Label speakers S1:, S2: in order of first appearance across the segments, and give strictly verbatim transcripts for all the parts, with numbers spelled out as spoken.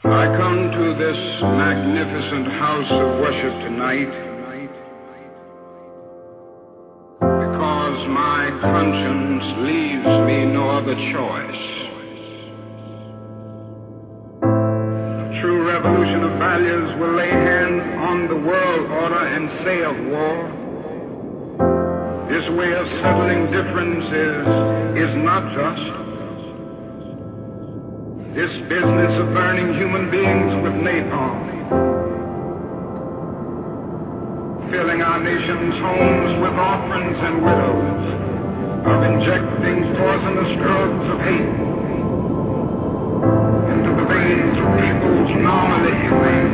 S1: I come to this magnificent house of worship tonight because my conscience leaves me no other choice. A true revolution of values will lay hand on the world order and say of war, this way of settling differences is not just. This business of burning human beings with napalm, filling our nation's homes with orphans and widows, of injecting poisonous drugs of hate into the veins of people's normally humane,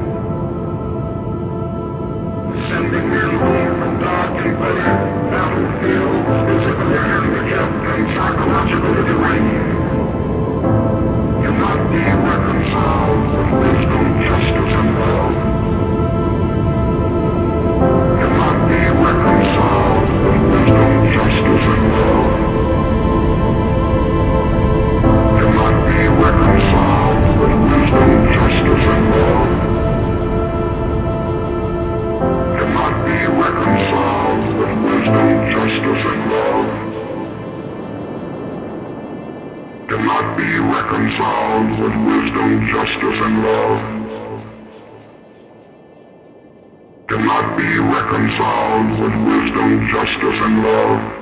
S1: sending men home from dark and bloody battlefields, physically handicapped and psychologically deranged. Cannot be reconciled with wisdom, justice, and love. Cannot be reconciled with wisdom, justice, and love. Cannot be reconciled with wisdom, justice, and love. Cannot be reconciled with wisdom, justice, and love. Cannot be reconciled with wisdom, justice, and love. Cannot be reconciled with wisdom, justice, and love.